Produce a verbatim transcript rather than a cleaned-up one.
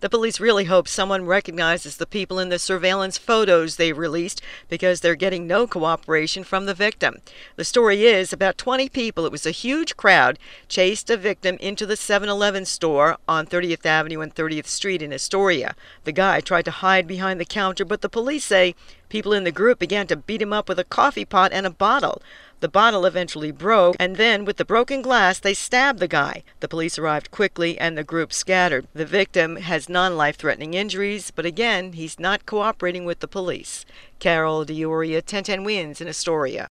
The police really hope someone recognizes the people in the surveillance photos they released because they're getting no cooperation from the victim. The story is about twenty people, it was a huge crowd, chased a victim into the seven eleven store on thirtieth Avenue and thirtieth Street in Astoria. The guy tried to hide behind the counter, but the police say people in the group began to beat him up with a coffee pot and a bottle. The bottle eventually broke, and then with the broken glass, they stabbed the guy. The police arrived quickly, and the group scattered. The victim has non-life-threatening injuries, but again, he's not cooperating with the police. Carol D'Auria, ten ten Wins in Astoria.